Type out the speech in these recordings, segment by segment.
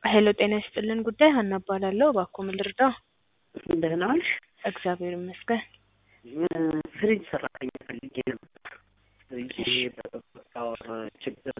ሄሎ ጤና ይስጥልን ጉዳይ ሀና እባላለሁ። እባክዎ ምን ልርዳ? እንደምን ዋልሽ? እግዚአብሔር ይመስገን። ፍሪጅ ሰራተኛ ፈልጌ ነበር። ፍሪጅ በፓወር ችግር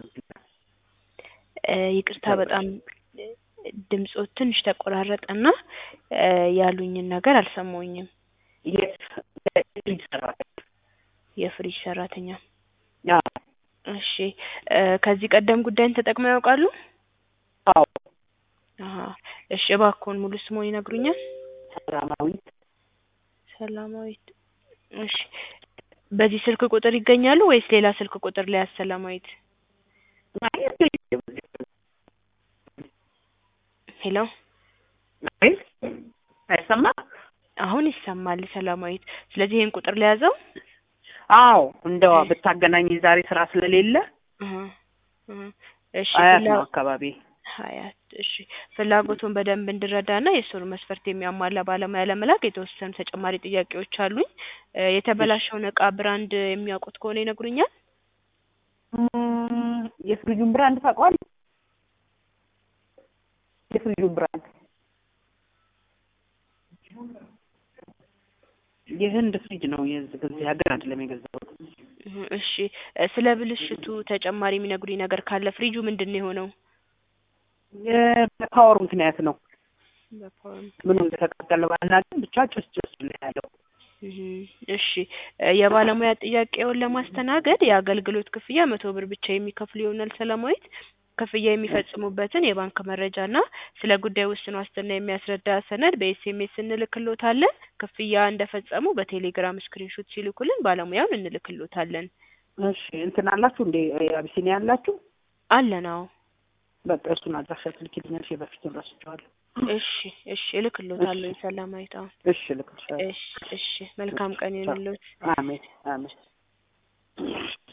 ይቅርታ በጣም ድምጾ ትንሽ ተቆራረጠና ያሉኝን ነገር አልሰማሁኝም። የፍሪጅ ሰራተኛ የፍሪጅ ሰራተኛ። አዎ። እሺ ከዚህ ቀደም ጉዳይን ተጠቅመው ያውቃሉ? አዎ። እሺ እባክዎን ሙሉ ስሙን ይነግሩኛል? ሰላማዊት። ሰላማዊት። እሺ በዚህ ስልክ ቁጥር ይገኛሉ ወይስ ሌላ ስልክ ቁጥር ላይ ሰላማዊት? ሄሎ አይሰማም? አሁን ይሰማል ሰላማዊት። ስለዚህ ይሄን ቁጥር ለያዘው? አዎ እንደው ብታገናኝ ዛሬ ስራ ስለሌለ እሺ አያት አካባቢ ሀያት። እሺ ፍላጎቱን በደንብ እንድረዳና የሱን መስፈርት የሚያሟላ ባለሙያ ለመላክ የተወሰኑ ተጨማሪ ጥያቄዎች አሉኝ። የተበላሸውን እቃ ብራንድ የሚያውቁት ከሆነ ይነግሩኛል? የፍሪጁን ብራንድ ታውቀዋለህ? የፍሪጁን ብራንድ የህንድ ፍሪጅ ነው። የዚህ ሀገር አይደለም የገዛሁት። እሺ ስለ ብልሽቱ ተጨማሪ የሚነግሩኝ ነገር ካለ ፍሪጁ ምንድነው የሆነው? በፓወር ምክንያት ነው። በፓወር ምን እንደተቃጠለ ባላውቅም ብቻ ጭስ ነው ያለው። እሺ የባለሙያ ጥያቄውን ለማስተናገድ የአገልግሎት ክፍያ 100 ብር ብቻ የሚከፍሉ ይሆናል ሰላማዊት። ክፍያ የሚፈጽሙበትን የባንክ መረጃና ስለ ጉዳዩ ውስን ዋስትና የሚያስረዳ ሰነድ በኤስኤምኤስ እንልክልዎታለን። ክፍያ እንደፈጸሙ በቴሌግራም ስክሪንሾት ሲልኩልን ባለሙያውን እንልክልዎታለን። እሺ እንትን አላችሁ እንዴ? አቢሲኒያ አላችሁ? አለን። አዎ በቃ እሱን አድራሻ ትልኪልኛለሽ? የበፊቱን ረስቼዋለሁ። እሺ እልክልዎታለሁ ሰላማዊት። እሺ እልክልሻለሁ። እሺ መልካም ቀን ይሁንልዎት። አሜን።